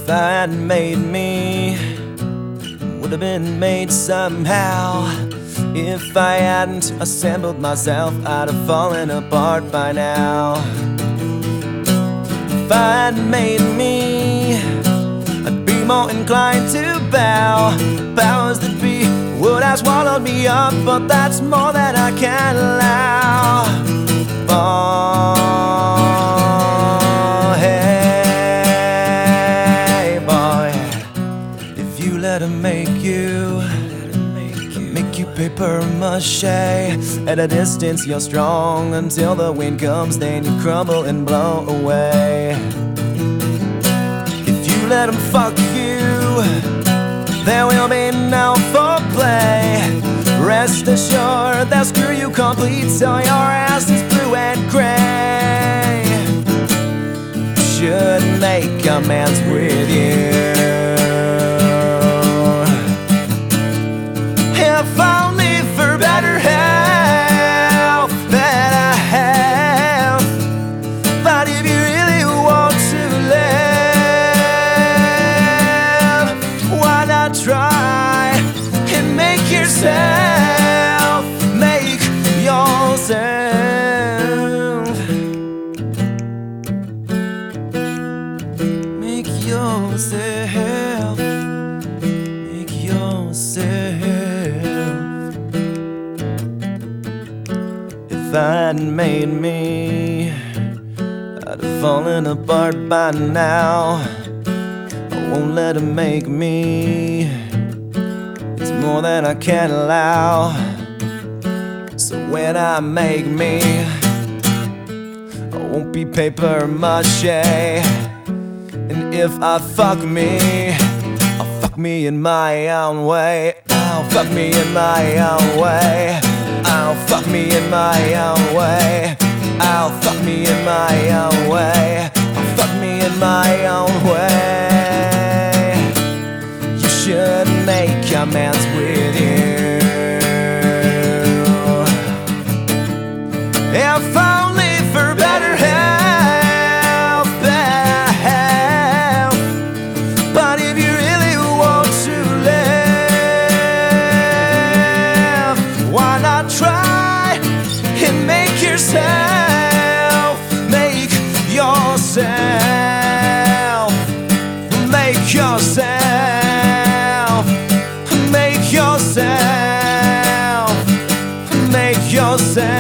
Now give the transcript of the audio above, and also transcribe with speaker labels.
Speaker 1: If I hadn't made me, would have been made somehow. If I hadn't assembled myself, I'd have fallen apart by now. If I hadn't made me, I'd be more inclined to bow. Powers that be would have swallowed me up, but that's more than I can allow. Oh, hey boy, if you let him make you, make you paper mache. At a distance you're strong, until the wind comes, then you crumble and blow away. If you let him fuck you, there will be no foreplay. Rest assured they'll screw you complete till your ass is blue and gray. Should make amends with you, if only for better health, better health. But if you really want to live, why not try and make yourself, make yourself, make yourself, make yourself. If I hadn't made me, I'd have fallen apart by now. I won't let him make me, it's more than I can allow. So when I make me, I won't be paper mache. And if I fuck me, I'll fuck me in my own way. I'll fuck me in my own way. I'll fuck me in my own way. I'll fuck me in my own way. I'll fuck me in my own way. You should make amends with you, if only for better health, better health. But if you really want to live, why not try and make yourself, make yourself, make yourself, make yourself, make yourself.